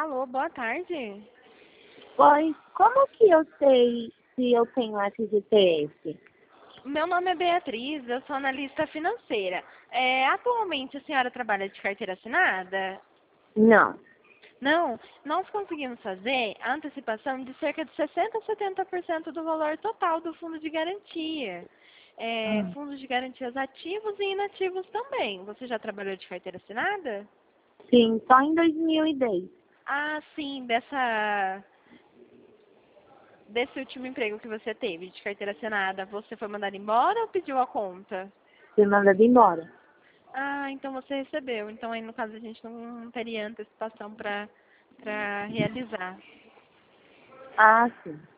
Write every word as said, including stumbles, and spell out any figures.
Alô, boa tarde. Oi, como que eu sei se eu tenho F G T S? Meu nome é Beatriz, eu sou analista financeira. É, atualmente a senhora trabalha de carteira assinada? Não. Não, nós conseguimos fazer a antecipação de cerca de sessenta a setenta por cento do valor total do fundo de garantia. É, Hum. fundos de garantias ativos e inativos também. Você já trabalhou de carteira assinada? Sim, só em dois mil e dez. Ah, sim, dessa, desse último emprego que você teve de carteira assinada, você foi mandado embora ou pediu a conta? Fui mandada embora. Ah, então você recebeu. Então aí no caso a gente não teria antecipação para para realizar. Ah, sim.